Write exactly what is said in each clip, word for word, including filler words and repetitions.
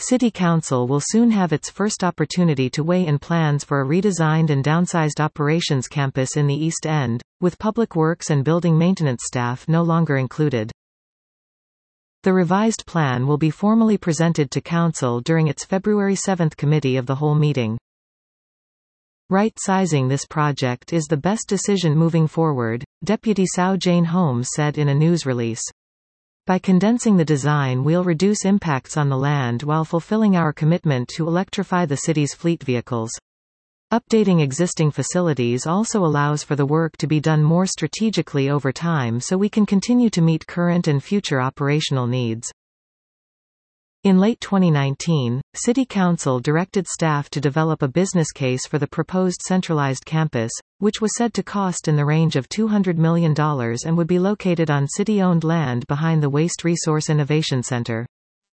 City Council will soon have its first opportunity to weigh in plans for a redesigned and downsized operations campus in the East End, with public works and building maintenance staff no longer included. The revised plan will be formally presented to Council during its February seventh Committee of the Whole meeting. Right-sizing this project is the best decision moving forward, Deputy Sao Jane Holmes said in a news release. By condensing the design, we'll reduce impacts on the land while fulfilling our commitment to electrify the city's fleet vehicles. Updating existing facilities also allows for the work to be done more strategically over time so we can continue to meet current and future operational needs. In late twenty nineteen, City Council directed staff to develop a business case for the proposed centralized campus, which was said to cost in the range of two hundred million dollars and would be located on city-owned land behind the Waste Resource Innovation Center.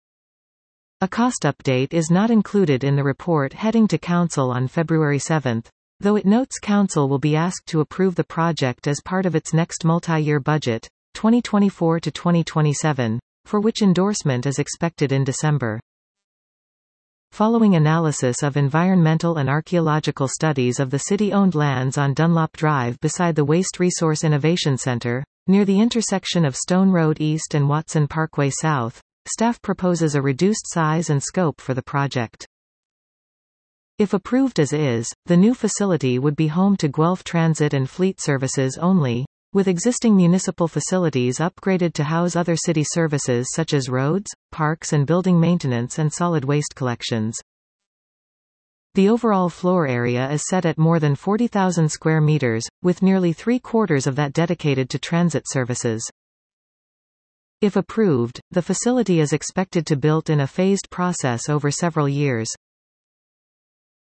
A cost update is not included in the report heading to Council on February seventh, though it notes Council will be asked to approve the project as part of its next multi-year budget, twenty twenty-four to twenty twenty-seven. For which endorsement is expected in December. Following analysis of environmental and archaeological studies of the city-owned lands on Dunlop Drive beside the Waste Resource Innovation Center, near the intersection of Stone Road East and Watson Parkway South, staff proposes a reduced size and scope for the project. If approved as is, the new facility would be home to Guelph Transit and Fleet services only, with existing municipal facilities upgraded to house other city services such as roads, parks and building maintenance and solid waste collections. The overall floor area is set at more than forty thousand square meters, with nearly three-quarters of that dedicated to transit services. If approved, the facility is expected to be built in a phased process over several years.